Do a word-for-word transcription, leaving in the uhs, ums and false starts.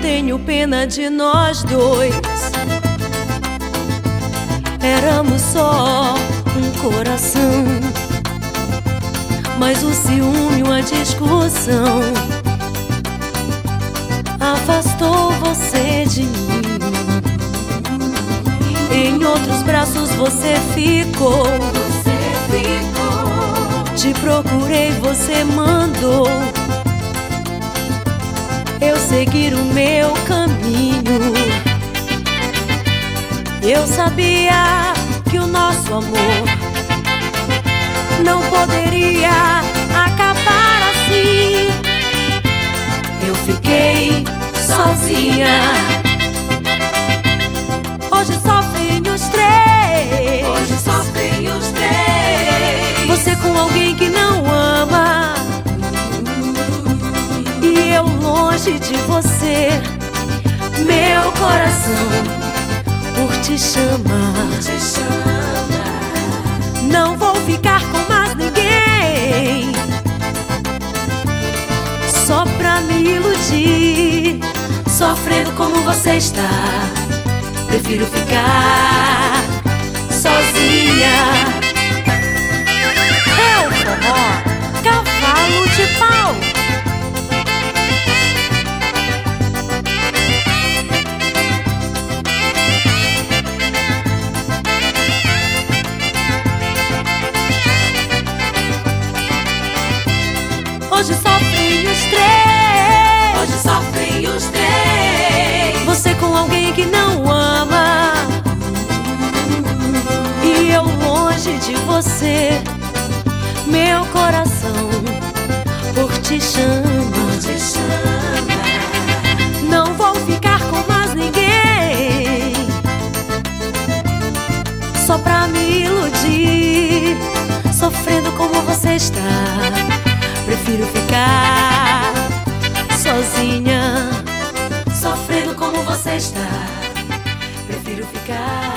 tenho pena de nós dois. Éramos só um coração, mas o ciúme, uma discussão, afastou você de mim. Em outros braços você ficou. Você ficou. Te procurei, você mandou eu seguir o meu caminho. Eu sabia que o nosso amor não poderia acabar assim. Eu fiquei sozinha. Hoje sofrem os três. Hoje sofrem os três. Você com alguém que não ama, e eu longe de você. Meu coração por te chamar, Te chama. não vou ficar com mais ninguém só pra me iludir. Sofrendo como você está, prefiro ficar sozinha. É o forró, cavalo de pau. Hoje sofrem os três. Hoje sofrem os três. Você com alguém que não ama, e eu longe de você. Meu coração por te chama, Te chama. não vou ficar com mais ninguém só pra me iludir. Sofrendo como você está, prefiro ficar sozinha. Sofrendo como você está, prefiro ficar